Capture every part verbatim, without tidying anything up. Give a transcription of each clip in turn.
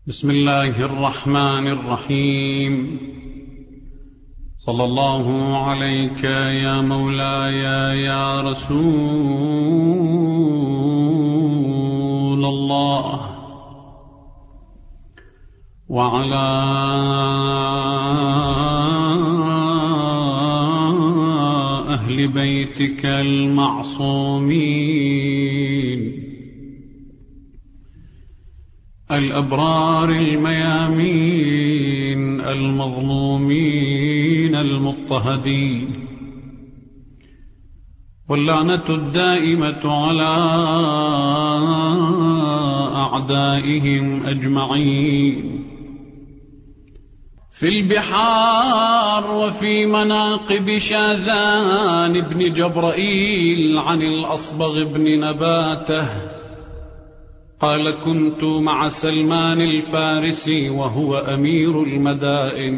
بسم الله الرحمن الرحيم. صلى الله عليك يا مولاي يا رسول الله، وعلى أهل بيتك المعصومين الأبرار الميامين المظلومين المضطهدين، واللعنة الدائمة على أعدائهم أجمعين في البحار وفي مناقب شاذان بن جبرائيل عن الأصبغ بن نباته قال: كنت مع سلمان الفارسي وهو أمير المدائن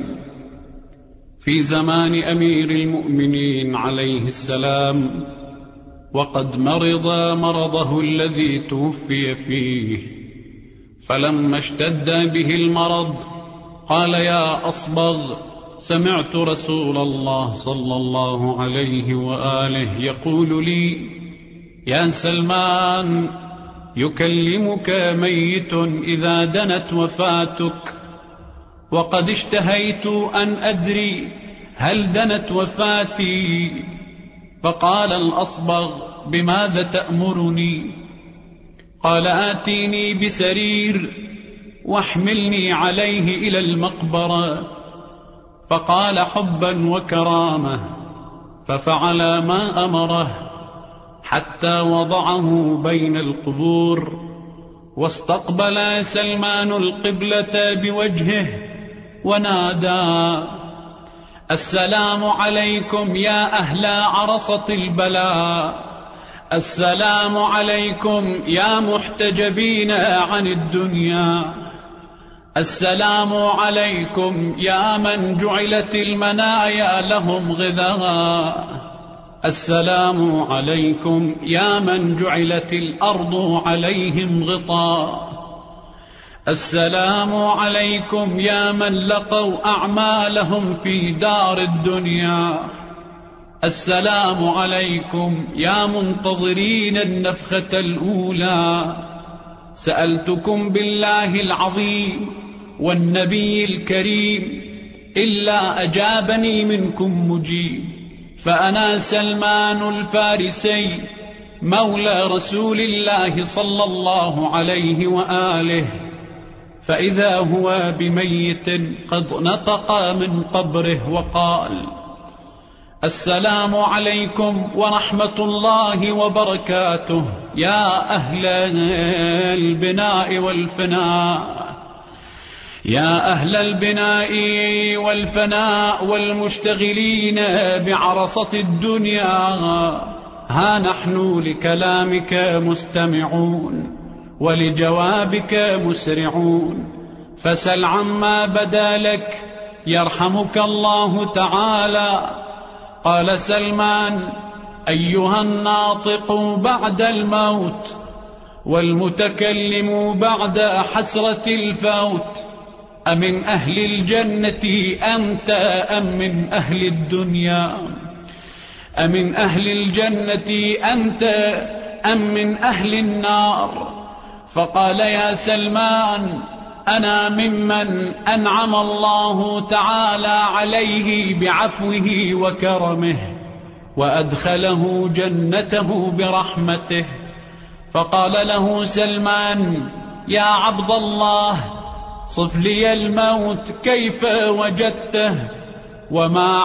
في زمان أمير المؤمنين عليه السلام، وقد مرض مرضه الذي توفي فيه، فلما اشتد به المرض قال: يا أصبغ، سمعت رسول الله صلى الله عليه وآله يقول لي: يا سلمان، يكلمك ميت إذا دنت وفاتك، وقد اشتهيت أن أدري هل دنت وفاتي. فقال الأصبغ: بماذا تأمرني؟ قال: آتيني بسرير واحملني عليه إلى المقبرة. فقال: حبا وكرامة، ففعل ما أمره حتى وضعه بين القبور، واستقبل سلمان القبلة بوجهه ونادى: السلام عليكم يا أهل عرصة البلاء، السلام عليكم يا محتجبين عن الدنيا، السلام عليكم يا من جعلت المنايا لهم غذاء، السلام عليكم يا من جعلت الأرض عليهم غطاء، السلام عليكم يا من لقوا أعمالهم في دار الدنيا، السلام عليكم يا منتظرين النفخة الأولى. سألتكم بالله العظيم والنبي الكريم إلا أجابني منكم مجيب، فأنا سلمان الفارسي مولى رسول الله صلى الله عليه وآله. فإذا هو بميت قد نطق من قبره وقال: السلام عليكم ورحمة الله وبركاته يا أهل البناء والفناء، يا أهل البناء والفناء والمشتغلين بعرصة الدنيا، ها نحن لكلامك مستمعون ولجوابك مسرعون، فسل عما بدا لك يرحمك الله تعالى. قال سلمان: أيها الناطق بعد الموت والمتكلم بعد حسرة الفوت، أمن أهل الجنة أنت أم من أهل الدنيا؟ أمن أهل الجنة أنت أم من أهل النار؟ فقال: يا سلمان، أنا ممن أنعم الله تعالى عليه بعفوه وكرمه وأدخله جنته برحمته. فقال له سلمان: يا عبد الله، صف لي الموت كيف وجدته وما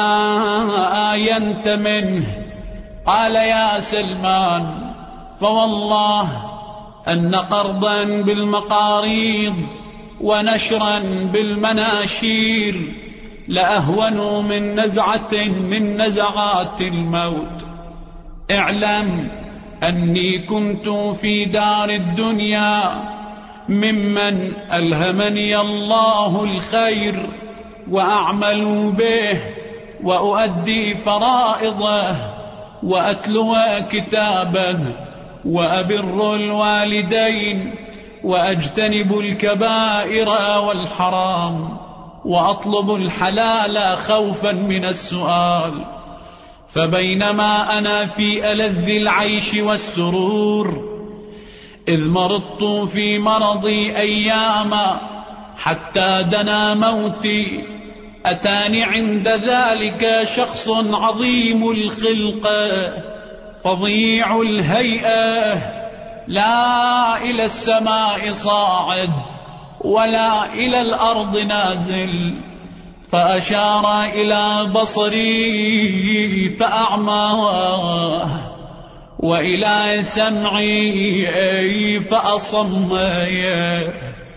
عاينت منه؟ قال: يا سلمان، فوالله أن قرضا بالمقاريض ونشرا بالمناشير لأهون من نزعة من نزعات الموت. اعلم أني كنت في دار الدنيا ممن ألهمني الله الخير وأعمل به وأؤدي فرائضه وأتلو كتابه وأبر الوالدين وأجتنب الكبائر والحرام وأطلب الحلال خوفا من السؤال. فبينما أنا في ألذ العيش والسرور إذ مرضت في مرضي أياما حتى دنا موتي، أتاني عند ذلك شخص عظيم الخلقة فظيع الهيئة، لا إلى السماء صاعد ولا إلى الأرض نازل، فأشار إلى بصري فأعماه وإلى سمعي فأصميه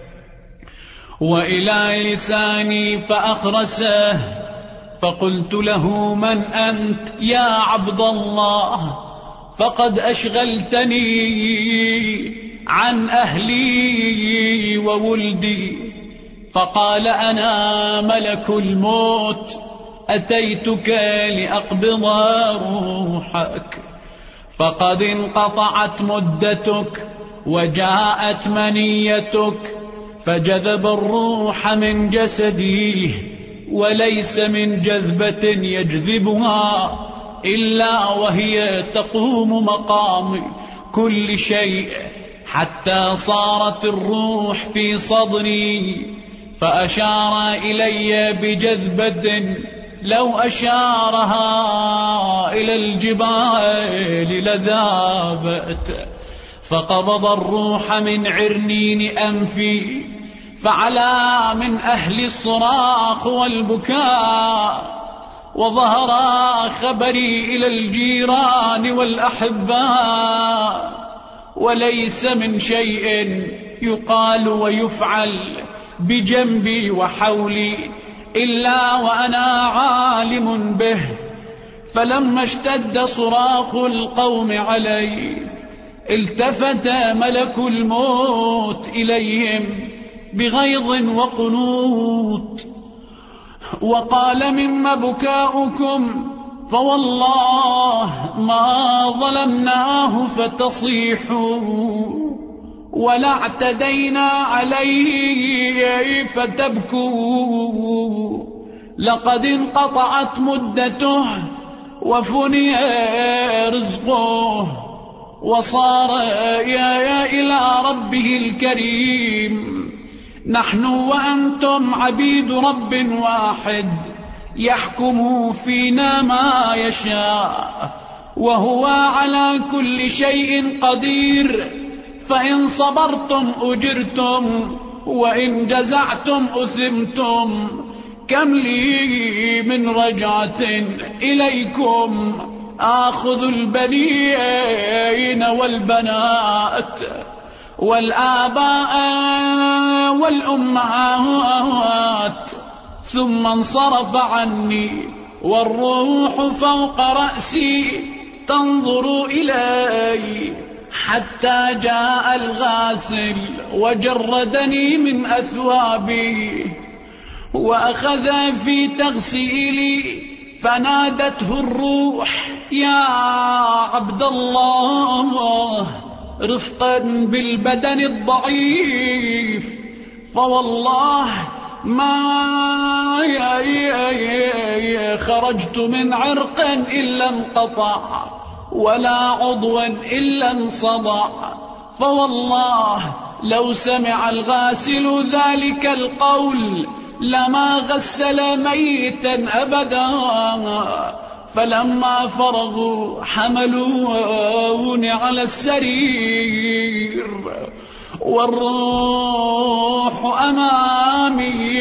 وإلى لساني فأخرسه. فقلت له: من أنت يا عبد الله؟ فقد أشغلتني عن أهلي وولدي. فقال: أنا ملك الموت، أتيتك لأقبض روحك، فقد انقطعت مدتك وجاءت منيتك، فجذب الروح من جسدي، وليس من جذبة يجذبها إلا وهي تقوم مقام كل شيء، حتى صارت الروح في صدري. فأشار إلي بجذبة لو أشارها إلى الجبال لذابت، فقبض الروح من عرنين أنفي، فعلى من أهل الصراخ والبكاء، وظهر خبري إلى الجيران والأحباء، وليس من شيء يقال ويفعل بجنبي وحولي إلا وأنا عالم به. فلما اشتد صراخ القوم علي التفت ملك الموت إليهم بغيظ وقنوط وقال: مما بكاؤكم؟ فوالله ما ظلمناه فتصيحوا، ولا اعتدينا عليه فتبكوا، لقد انقطعت مدته وفني رزقه، وصار يا إلى ربه الكريم. نحن وأنتم عبيد رب واحد يحكم فينا ما يشاء، وهو على كل شيء قدير. فإن صبرتم أجرتم، وإن جزعتم أثمتم. كم لي من رجعة إليكم آخذ البنين والبنات والآباء والأمهات. ثم انصرف عني والروح فوق رأسي تنظر إلي، حتى جاء الغاسل وجردني من أثوابي وأخذ في تغسيلي، فنادته الروح: يا عبد الله، رفقا بالبدن الضعيف، فوالله ما خرجت من عرق إلا انقطع، ولا عضوا إلا انصدع. فوالله لو سمع الغاسل ذلك القول لما غسل ميتا أبدا. فلما فرغوا حملوني على السرير والروح أمامي،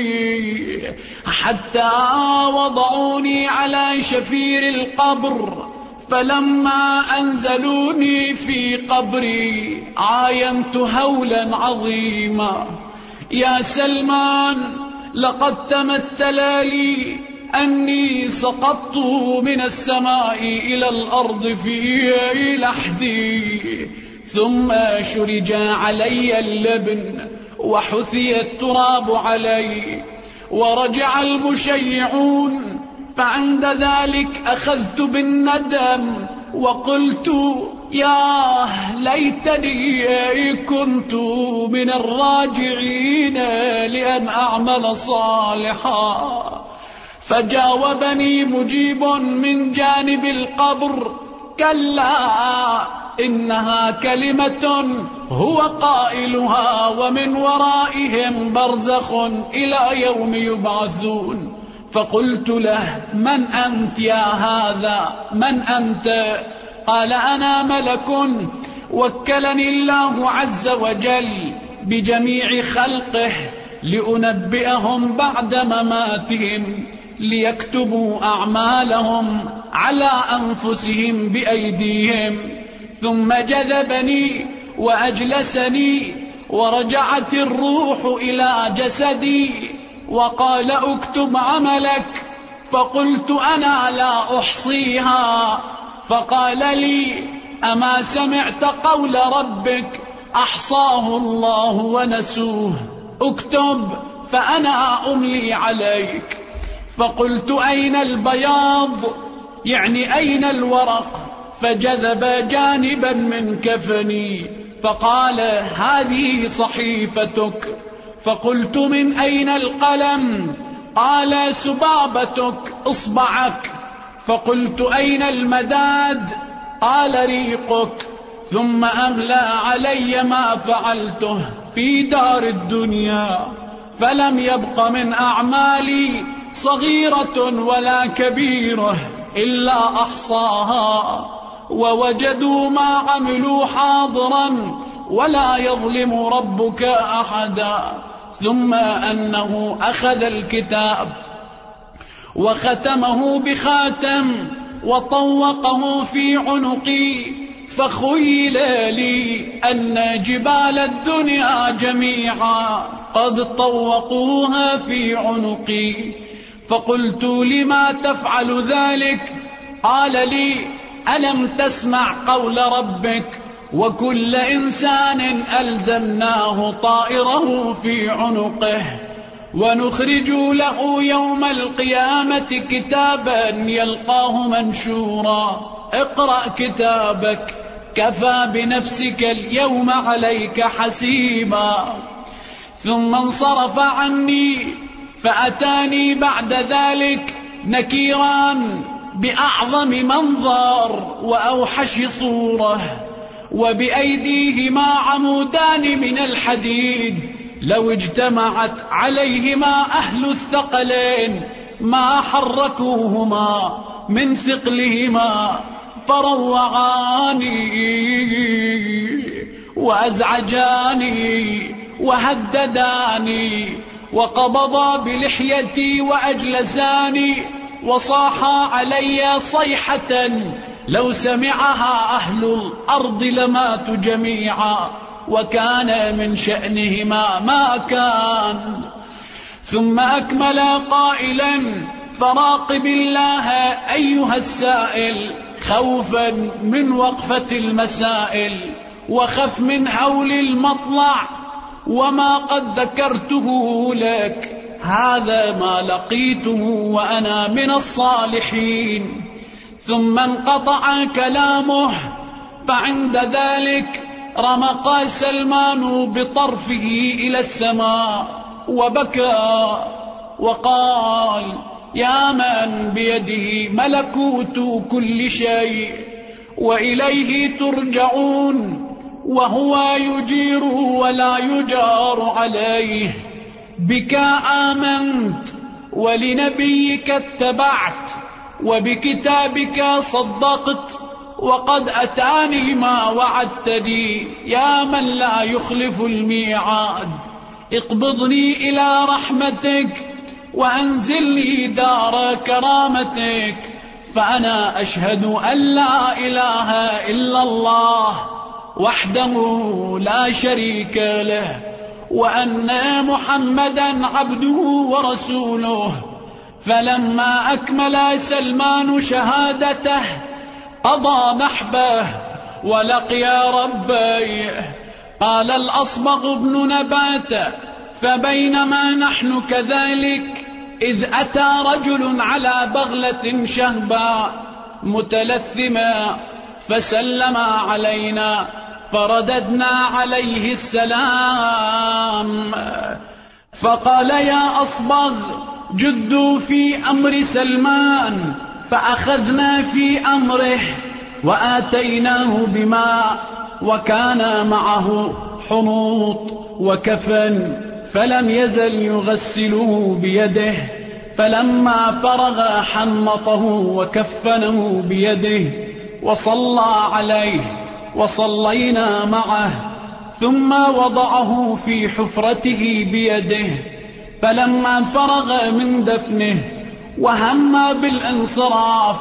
حتى وضعوني على شفير القبر. فلما أنزلوني في قبري عاينت هولا عظيما. يا سلمان، لقد تمثل لي أني سقطت من السماء إلى الأرض في لحدي، ثم شرج علي اللبن وحثي التراب علي، ورجع المشيعون. فعند ذلك أخذت بالندم وقلت: يا ليتني كنت من الراجعين لأن أعمل صالحا. فجاوبني مجيب من جانب القبر: كلا، إنها كلمة هو قائلها ومن ورائهم برزخ إلى يوم يبعثون. فقلت له: من أنت يا هذا؟ من أنت؟ قال: أنا ملك وكلني الله عز وجل بجميع خلقه لأنبئهم بعد مماتهم ليكتبوا أعمالهم على أنفسهم بأيديهم. ثم جذبني وأجلسني ورجعت الروح إلى جسدي وقال: اكتب عملك. فقلت: أنا لا أحصيها. فقال لي: أما سمعت قول ربك أحصاه الله ونسوه؟ اكتب فأنا أملي عليك. فقلت: أين البياض؟ يعني أين الورق؟ فجذب جانبا من كفني فقال: هذه صحيفتك. فقلت: من أين القلم؟ قال: سبابتك، إصبعك. فقلت: أين المداد؟ قال: ريقك. ثم أملى علي ما فعلته في دار الدنيا، فلم يبق من أعمالي صغيرة ولا كبيرة إلا أحصاها، ووجدوا ما عملوا حاضرا ولا يظلم ربك أحدا. ثم أنه أخذ الكتاب وختمه بخاتم وطوقه في عنقي، فخيل لي أن جبال الدنيا جميعا قد طوقوها في عنقي. فقلت: لما تفعل ذلك؟ قال لي: ألم تسمع قول ربك وكل إنسان ألزمناه طائره في عنقه ونخرج له يوم القيامة كتابا يلقاه منشورا، اقرأ كتابك كفى بنفسك اليوم عليك حسيبا. ثم انصرف عني، فأتاني بعد ذلك نكيران بأعظم منظر وأوحش صورة، وبأيديهما عمودان من الحديد لو اجتمعت عليهما أهل الثقلين ما حركوهما من ثقلهما، فروعاني وأزعجاني وهدداني وقبضا بلحيتي وأجلساني وصاحا علي صيحة لو سمعها أهل الأرض لماتوا جميعا، وكان من شأنهما ما كان. ثم أكمل قائلا: فراقب الله أيها السائل خوفا من وقفة المسائل، وخف من هول المطلع، وما قد ذكرته لك هذا ما لقيته وأنا من الصالحين. ثم انقطع كلامه، فعند ذلك رمق سلمان بطرفه إلى السماء وبكى وقال: يا من بيده ملكوت كل شيء وإليه ترجعون، وهو يجير ولا يجار عليه، بك آمنت ولنبيك اتبعت وبكتابك صدقت، وقد أتاني ما وعدتني يا من لا يخلف الميعاد. اقبضني إلى رحمتك وأنزلني دار كرامتك، فأنا أشهد أن لا إله إلا الله وحده لا شريك له، وأن محمدا عبده ورسوله. فلما أكمل سلمان شهادته قضى نحبه ولقيا ربيه. قال الأصبغ بن نبات: فبينما نحن كذلك إذ أتى رجل على بغلة شهباء متلثما، فسلم علينا فرددنا عليه السلام، فقال يا أصبغ جدوا في أمر سلمان، فأخذنا في أمره وآتيناه بماء، وكان معه حنوط وكفن، فلم يزل يغسله بيده، فلما فرغ حنطه وكفنه بيده وصلى عليه وصلينا معه، ثم وضعه في حفرته بيده، فلما فرغ من دفنه وهم بالانصراف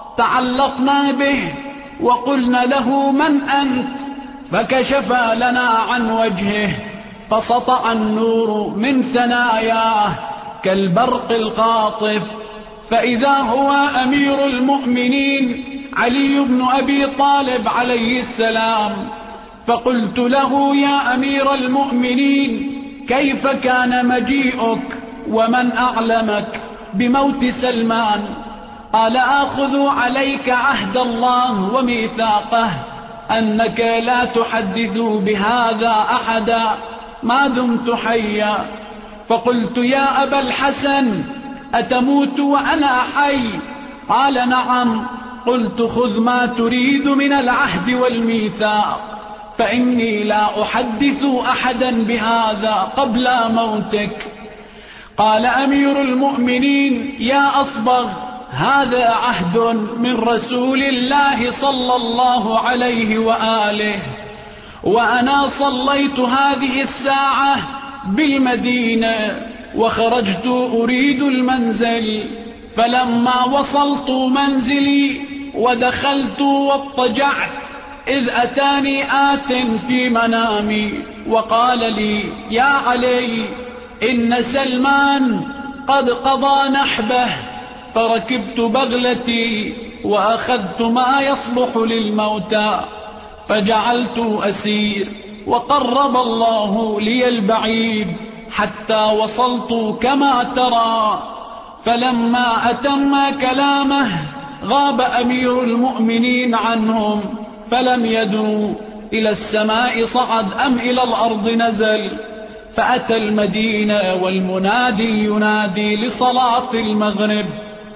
تعلقنا به وقلنا له من أنت؟ فكشف لنا عن وجهه، فسطع النور من ثناياه كالبرق الخاطف، فإذا هو أمير المؤمنين علي بن أبي طالب عليه السلام. فقلت له يا أمير المؤمنين كيف كان مجيئك ومن أعلمك بموت سلمان؟ قال آخذ عليك عهد الله وميثاقه أنك لا تحدث بهذا أحدا ما دمت حيا. فقلت يا أبا الحسن أتموت وأنا حي؟ قال نعم. قلت خذ ما تريد من العهد والميثاق، فإني لا أحدث أحدا بهذا قبل موتك. قال أمير المؤمنين يا أصبغ هذا عهد من رسول الله صلى الله عليه وآله، وأنا صليت هذه الساعة بالمدينة وخرجت أريد المنزل، فلما وصلت منزلي ودخلت واضطجعت إذ أتاني آت في منامي وقال لي يا علي إن سلمان قد قضى نحبه. فركبت بغلتي وأخذت ما يصلح للموتى فجعلت أسير، وقرب الله لي البعيد حتى وصلت كما ترى. فلما أتم كلامه غاب أمير المؤمنين عنهم، فلم يدروا إلى السماء صعد أم إلى الأرض نزل. فأتى المدينة والمنادي ينادي لصلاة المغرب،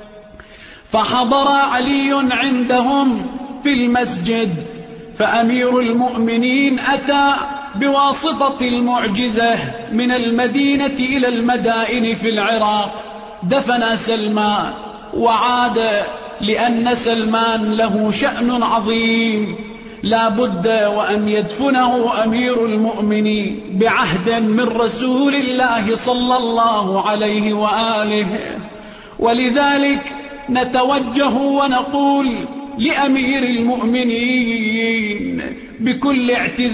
فحضر علي عندهم في المسجد، فأمير المؤمنين أتى بواسطة المعجزة من المدينة إلى المدائن في العراق، دفن سلمان وعاد، لأن سلمان له شأن عظيم لا بد وأن يدفنه أمير المؤمنين بعهد من رسول الله صلى الله عليه وآله. ولذلك نتوجه ونقول لأمير المؤمنين بكل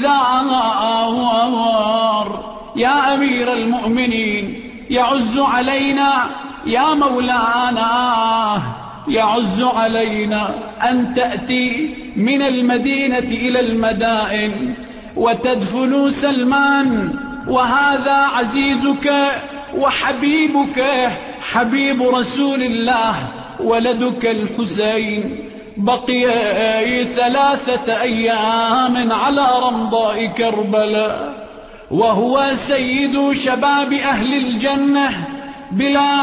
اعتذار يا أمير المؤمنين، يعز علينا يا مولانا، يعز علينا أن تأتي من المدينة إلى المدائن وتدفن سلمان، وهذا عزيزك وحبيبك حبيب رسول الله ولدك الحسين بقي ثلاثة أيام على رمضاء كربلاء، وهو سيد شباب أهل الجنة بلا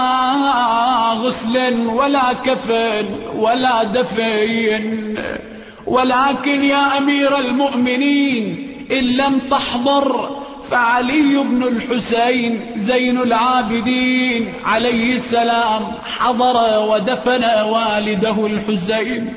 غسل ولا كفن ولا دفين. ولكن يا أمير المؤمنين إن لم تحضر فعلي بن الحسين زين العابدين عليه السلام حضر ودفن والده الحسين،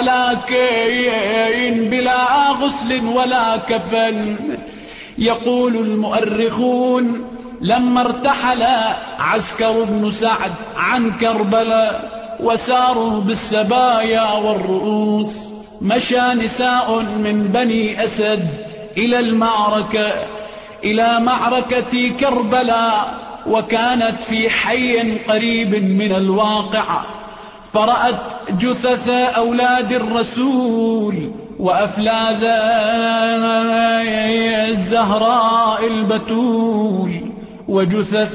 ولكن بلا غسل ولا كفن. يقول المؤرخون لما ارتحل عسكر بن سعد عن كربلاء وساروا بالسبايا والرؤوس، مشى نساء من بني أسد إلى المعركة إلى معركة كربلاء، وكانت في حي قريب من الواقعة، فرأت جثث أولاد الرسول وأفلاذ الزهراء البتول وجثث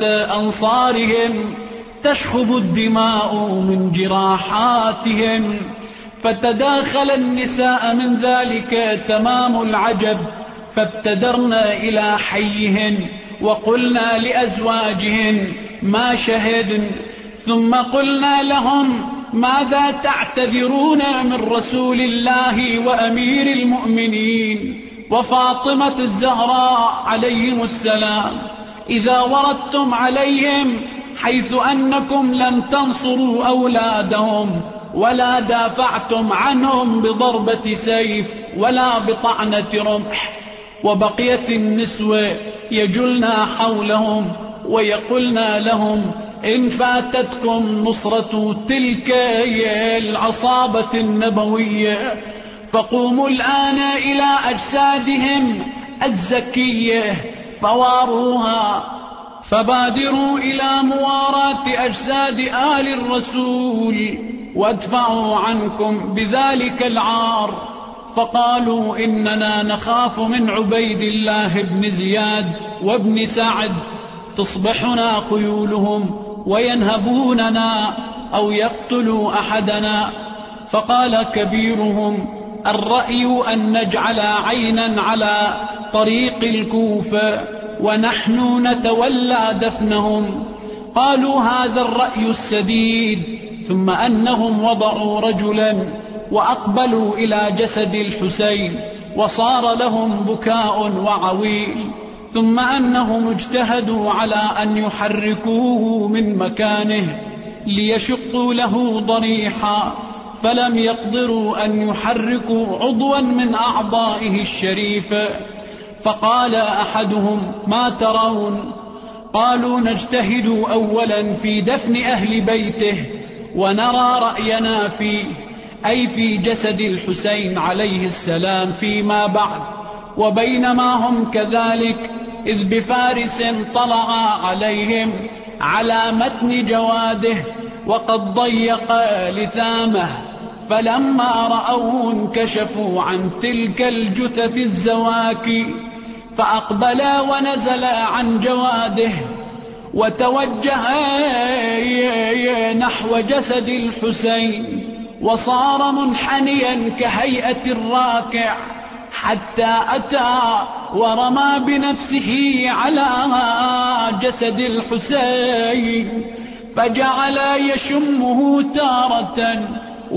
أنصارهم تشخب الدماء من جراحاتهم، فتداخل النساء من ذلك تمام العجب، فابتدرنا إلى حيهن وقلنا لأزواجهن ما شهدن، ثم قلنا لهم ماذا تعتذرون من رسول الله وأمير المؤمنين وفاطمة الزهراء عليهم السلام إذا وردتم عليهم، حيث أنكم لم تنصروا أولادهم ولا دافعتم عنهم بضربة سيف ولا بطعنة رمح. وبقيت النسوة يجلنا حولهم ويقولنا لهم إن فاتتكم نصرة تلك العصابة النبوية فقوموا الآن إلى أجسادهم الزكية فواروها، فبادروا إلى مواراة أجساد آل الرسول وادفعوا عنكم بذلك العار. فقالوا إننا نخاف من عبيد الله بن زياد وابن سعد تصبحنا خيولهم وينهبوننا أو يقتلوا أحدنا. فقال كبيرهم الرأي أن نجعل عينا على طريق الكوفة ونحن نتولى دفنهم. قالوا هذا الرأي السديد. ثم أنهم وضعوا رجلا وأقبلوا إلى جسد الحسين وصار لهم بكاء وعويل، ثم أنهم اجتهدوا على أن يحركوه من مكانه ليشقوا له ضريحا، فلم يقدروا أن يحركوا عضوا من أعضائه الشريفة. فقال أحدهم ما ترون؟ قالوا نجتهد أولا في دفن أهل بيته ونرى رأينا فيه، أي في جسد الحسين عليه السلام فيما بعد. وبينما هم كذلك إذ بفارس طلع عليهم على متن جواده وقد ضيق لثامه، فلما رأوه انكشفوا عن تلك الجثث الزواكي فأقبلا ونزلا عن جواده وتوجها نحو جسد الحسين، وصار منحنيا كهيئة الراكع حتى أتى ورمى بنفسه على جسد الحسين، فجعل يشمه تارة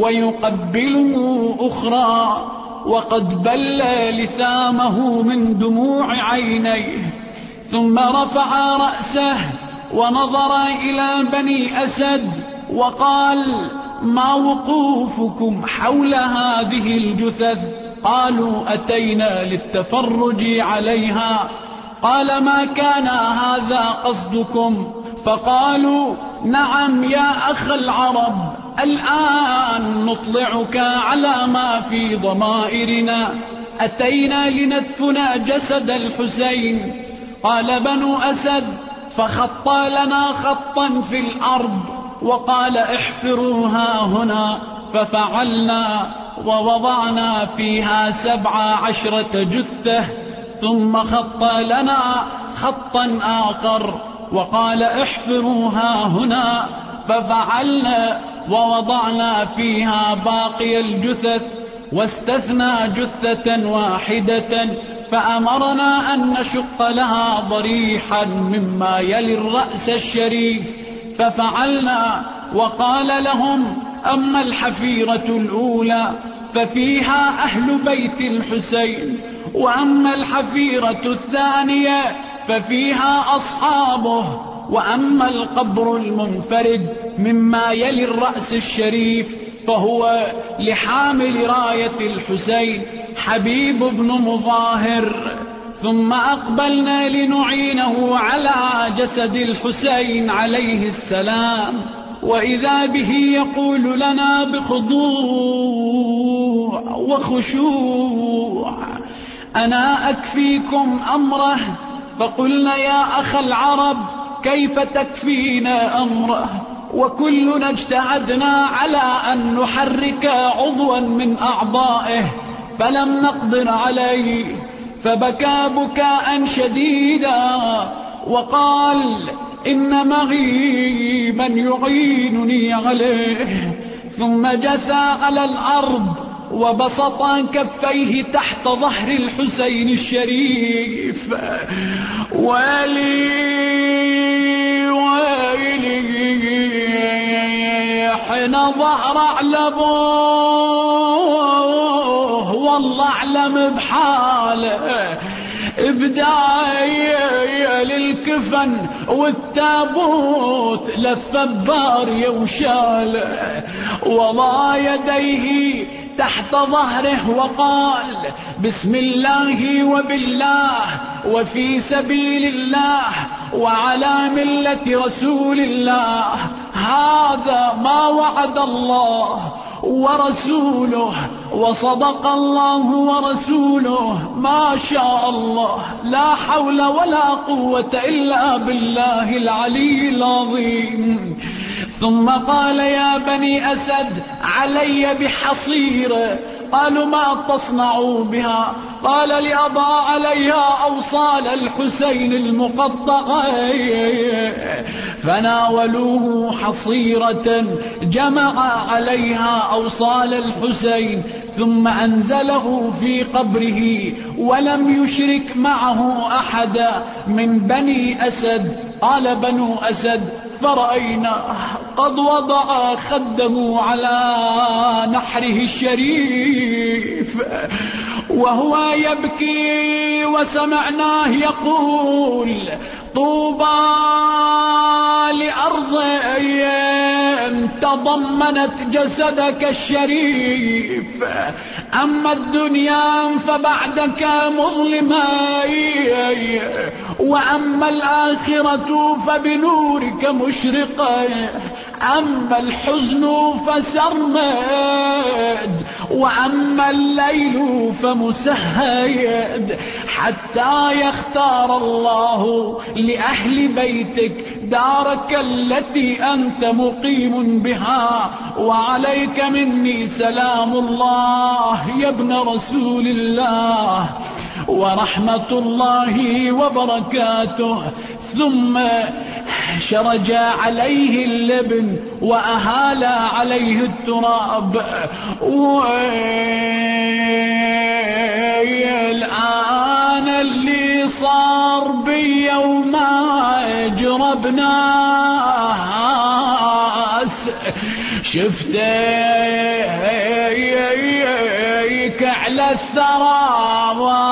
ويقبله أخرى، وقد بل لثامه من دموع عينيه. ثم رفع رأسه ونظر إلى بني أسد وقال ما وقوفكم حول هذه الجثث؟ قالوا أتينا للتفرج عليها. قال ما كان هذا قصدكم؟ فقالوا نعم يا أخ العرب، الآن نطلعك على ما في ضمائرنا، أتينا لندفن جسد الحسين. قال بنو أسد فخط لنا خطا في الأرض وقال احفروها هنا، ففعلنا ووضعنا فيها سبع عشرة جثة، ثم خط لنا خطا آخر وقال احفروها هنا، ففعلنا ووضعنا فيها باقي الجثث، واستثنى جثة واحدة فأمرنا أن نشق لها ضريحا مما يلي الرأس الشريف، ففعلنا. وقال لهم أما الحفيرة الأولى ففيها أهل بيت الحسين، وأما الحفيرة الثانية ففيها أصحابه، وأما القبر المنفرد مما يلي الرأس الشريف فهو لحامل راية الحسين حبيب بن مظاهر. ثم أقبلنا لنعينه على جسد الحسين عليه السلام، وإذا به يقول لنا بخضوع وخشوع أنا أكفيكم أمره. فقلنا يا أخ العرب كيف تكفينا أمره وكلنا اجتهدنا على أن نحرك عضوا من أعضائه فلم نقدر عليه. فبكى بكاء شديدا وقال إن معي من يعينني عليه. ثم جثى على الأرض وبسط كفيه تحت ظهر الحسين الشريف. ويلي ويلي حين ظهر على أبوه والله أعلم بحاله، بداية للكفن والتابوت لف باريه وشاله، وضع يديه تحت ظهره وقال بسم الله وبالله وفي سبيل الله وعلى ملة رسول الله، هذا ما وعد الله ورسوله وصدق الله ورسوله، ما شاء الله، لا حول ولا قوة إلا بالله العلي العظيم. ثم قال يا بني أسد علي بحصيرة. قالوا ما تصنع بها؟ قال لأضع عليها أوصال الحسين المقطعة. فناولوه حصيرة جمع عليها أوصال الحسين، ثم أنزله في قبره ولم يشرك معه أحدا من بني أسد. قال بنو أسد فرأينا قد وضع خده على نحره الشريف وهو يبكي، وسمعناه يقول طوبى لأرض تضمنت جسدك الشريف، أما الدنيا فبعدك مظلمة، وأما الآخرة فبنورك مشرقة، أما الحزن فسرمد، وأما الليل فمسهد، حتى يختار الله لأهل بيتك دارك التي أنت مقيم بها. وعليك مني سلام الله يا ابن رسول الله ورحمة الله وبركاته. ثم شرج عليه اللبن وأهال عليه التراب. والآن اللي صار بي وما جرب ناس، شفتيك على الثرى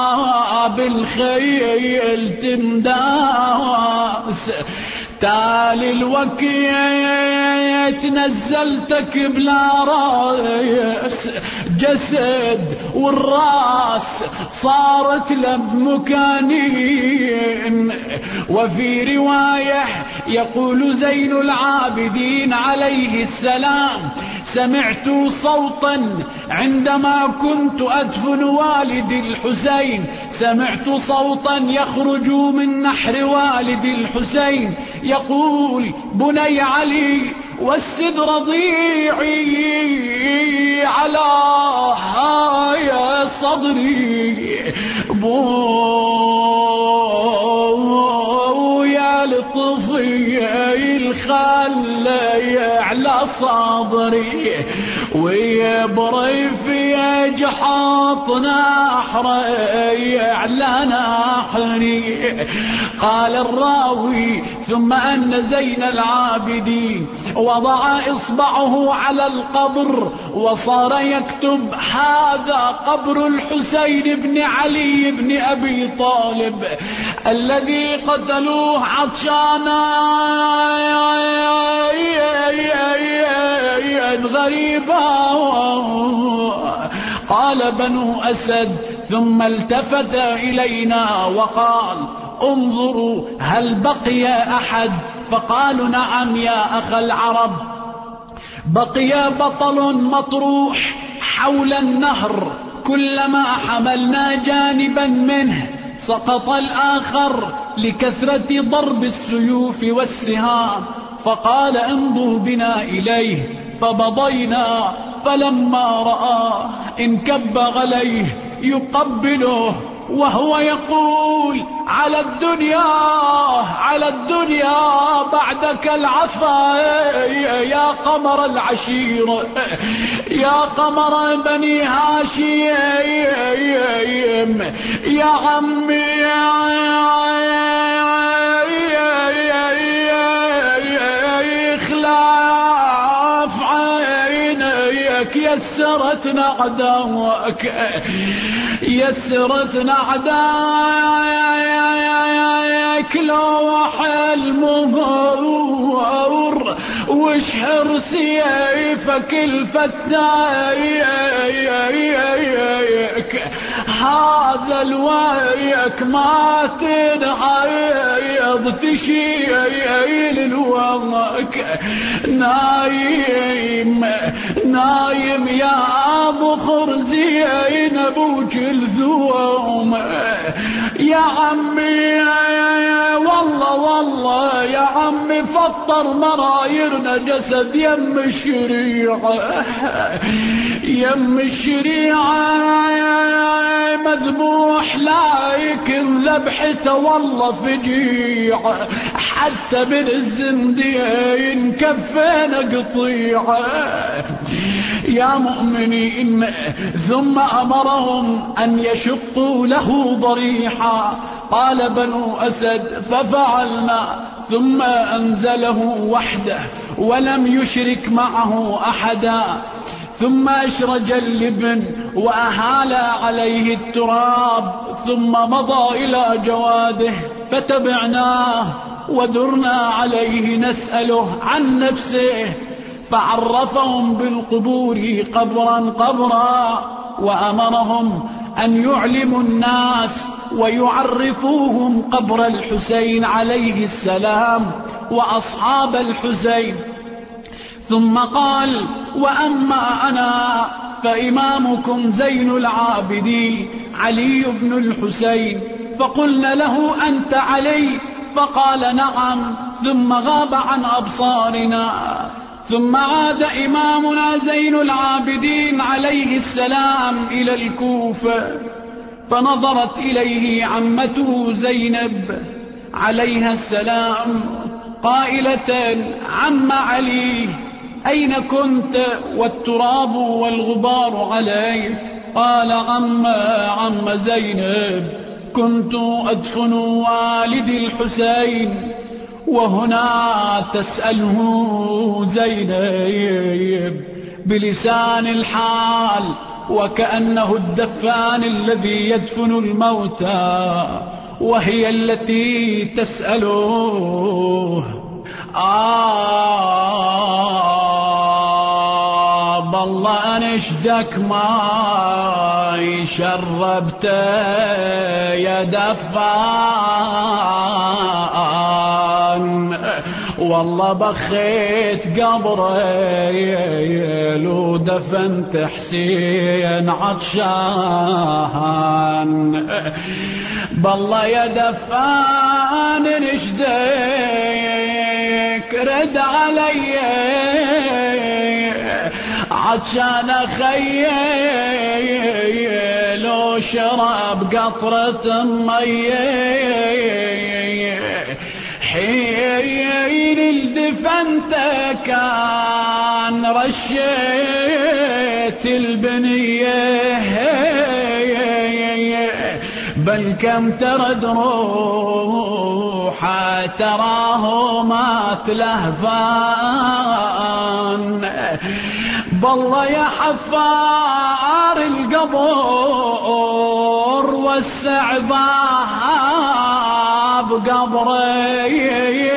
بالخيل تنداس، تالي الوكيت نزلتك بلا راس، جسد والراس صارت لب مكانين. وفي رواية يقول زين العابدين عليه السلام سمعت صوتا عندما كنت أدفن والدي الحسين، سمعت صوتا يخرج من نحر والدي الحسين يقول بني علي والسد رضيعي على هاي صدري، بو يا لطفي الخل على صدري، ويبري في جحاط نحري على نحري. قال الراوي ثم أن زين العابدين وضع إصبعه على القبر وصار يكتب هذا قبر الحسين بن علي بن أبي طالب الذي قتلوه عطشانا غريبا. قال بنو أسد ثم التفت إلينا وقال انظروا هل بقي أحد؟ فقالوا نعم يا أخ العرب، بقي بطل مطروح حول النهر، كلما حملنا جانبا منه سقط الآخر لكثرة ضرب السيوف والسهام. فقال امضوا بنا إليه، فمضينا، فلما رآه انكب عليه يقبله وهو يقول على الدنيا على الدنيا بعدك العفا يا قمر العشيرة يا قمر بني هاشم يا عمي اخلاف عينيك يسرتنا عداك يسرتنا عداك لوح المهور واشحر سيفك الفتايك هذا الويك ما تنعيض تشيل الوك نايم نايم يا بخر زينب وجلثوم يا عمي والله والله يا عمي فطر مرايرنا جسد يم الشريعة يم الشريعة مذبوح لايكن ذبحته والله فجيعة حتى من الزندين كفينا قطيعة يا مؤمنين ثم أمرهم أن يشقوا له ضريحا قال بنو أسد ففعلنا ثم أنزله وحده ولم يشرك معه أحدا ثم أشرج اللبن وأهال عليه التراب ثم مضى إلى جواده فتبعناه ودرنا عليه نسأله عن نفسه فعرفهم بالقبور قبرا قبرا وأمرهم أن يعلموا الناس ويعرفوهم قبر الحسين عليه السلام وأصحاب الحسين ثم قال وأما أنا فإمامكم زين العابدين علي بن الحسين فقلنا له أنت علي فقال نعم ثم غاب عن أبصارنا ثم عاد إمامنا زين العابدين عليه السلام إلى الكوفة فنظرت إليه عمته زينب عليها السلام قائلة عم علي أين كنت والتراب والغبار عليه قال عم عم زينب كنت أدفن والدي الحسين وهنا تسأله زينب بلسان الحال وكأنه الدفان الذي يدفن الموتى وهي التي تسأله آه بالله أنشدك ما شربت يا دفان والله بخيت قبري لو دفنت حسين عطشان بالله يا دفان نشدك رد علي عطشان اخي لو شرب قطرة مية حين الدفنت كان رشيت البنية بل كم ترد روحه تراه ما تلهفان بالله يا حفار القبور والسع باب قبري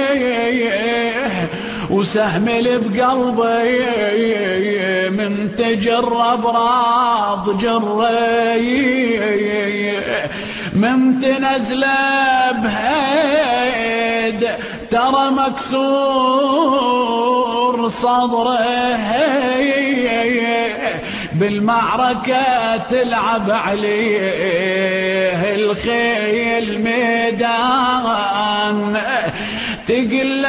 وسهم بقلبي من تجرب راض جري من تنزل بهيد ترى مكسور صدره بالمعركة تلعب عليه الخيل ميدان تقل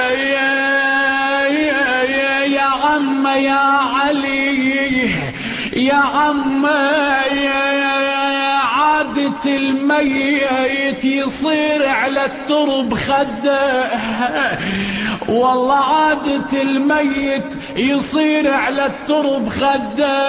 يا عم يا علي يا عم عادة الميت يصير على الترب خده، والله عادة الميت يصير على الترب خده.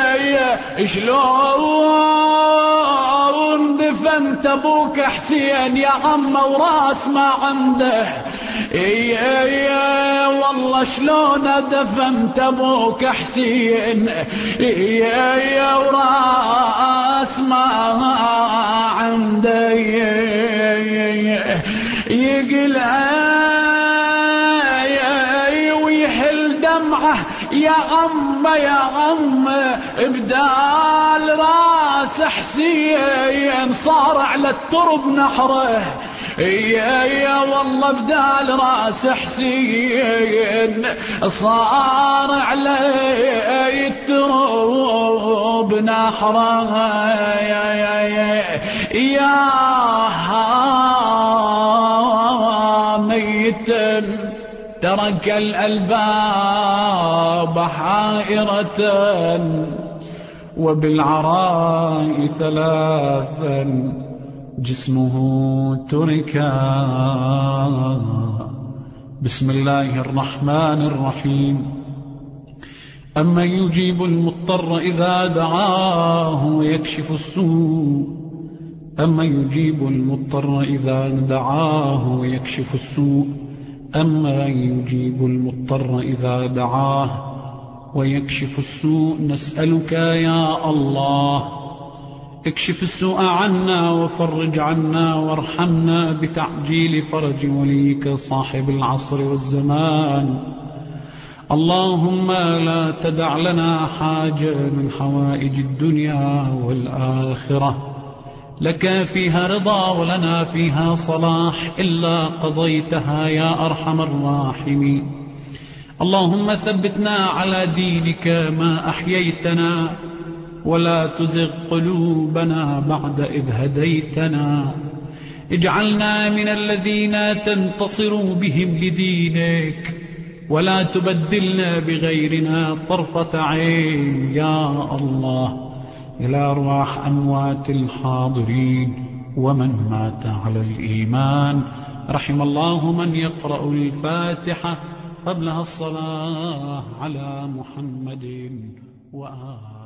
شلون دفنت ابوك حسين يا عم وراس ما عنده؟ يا يا والله شلون دفنت ابوك حسين يا يا وراس ما عنده. يقل ويحل دمعه يا عم يا عم بدال راس حسين صار على الترب نحره. يا يا والله بدال راس حسين صار على الترب نحره. يا يا يا يا ميتا ترك الألباب حائرة وبالعراء ثلاثا جسمه تركا. بسم الله الرحمن الرحيم. أما يجيب المضطر إذا دعاه ويكشف السوء أما يجيب المضطر إذا دعاه ويكشف السوء أما يجيب المضطر إذا دعاه ويكشف السوء. نسألك يا الله اكشف السوء عنا وفرج عنا وارحمنا بتعجيل فرج وليك صاحب العصر والزمان. اللهم لا تدع لنا حاجة من حوائج الدنيا والآخرة لك فيها رضا ولنا فيها صلاح إلا قضيتها يا أرحم الراحمين. اللهم ثبتنا على دينك ما أحييتنا ولا تزغ قلوبنا بعد إذ هديتنا. اجعلنا من الذين تنتصر بهم لدينك ولا تبدلنا بغيرنا طرفة عين يا الله. إلى أرواح أموات الحاضرين ومن مات على الإيمان. رحم الله من يقرأ الفاتحة قبلها الصلاة على محمد وآله.